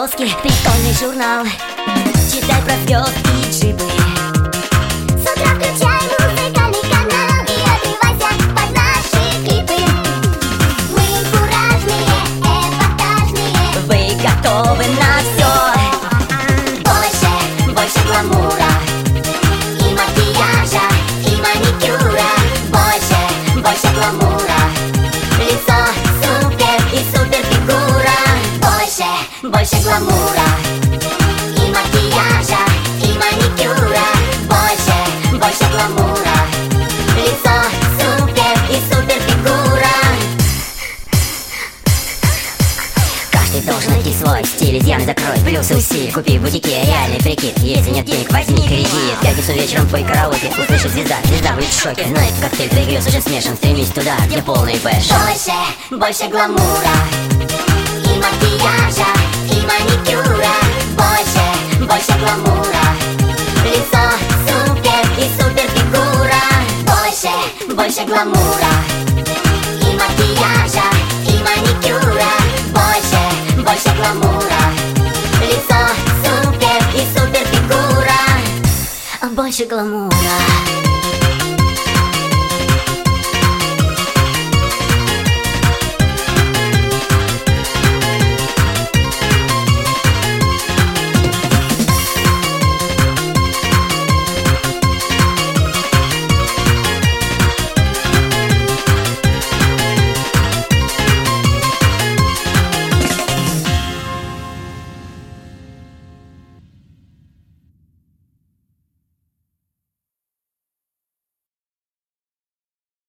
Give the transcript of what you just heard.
прически, прикольный журнал. Читай про звезд и джипы. С утра включай музыкальный канал и отрывайся под наши клипы. Мы куражные, эпатажные. Вы готовы на все? Больше, больше гламура и макияжа, и маникюра. Больше, больше гламура. Лицо супер и супер фигура. Больше, больше гламура и макияжа, и маникюра. Больше, больше гламура. Лицо супер и супер фигура. Каждый должен найти свой стиль, изъяны закрой, плюсы усилий. Купи в бутике реальный прикид. Если нет денег, возьми кредит. В пятницу вечером твой караоке услышит звезда, звезда будет в шоке. Знает, коктейль твоих грез уже смешан. Стремись туда, где полный пэш. Больше, больше гламура и макияжа, и маникюра. Больше, больше гламура. Лицо супер и супер фигура. Больше, больше гламура и макияжа, и маникюра. Больше, больше гламура. Лицо супер и супер фигура. Больше гламура.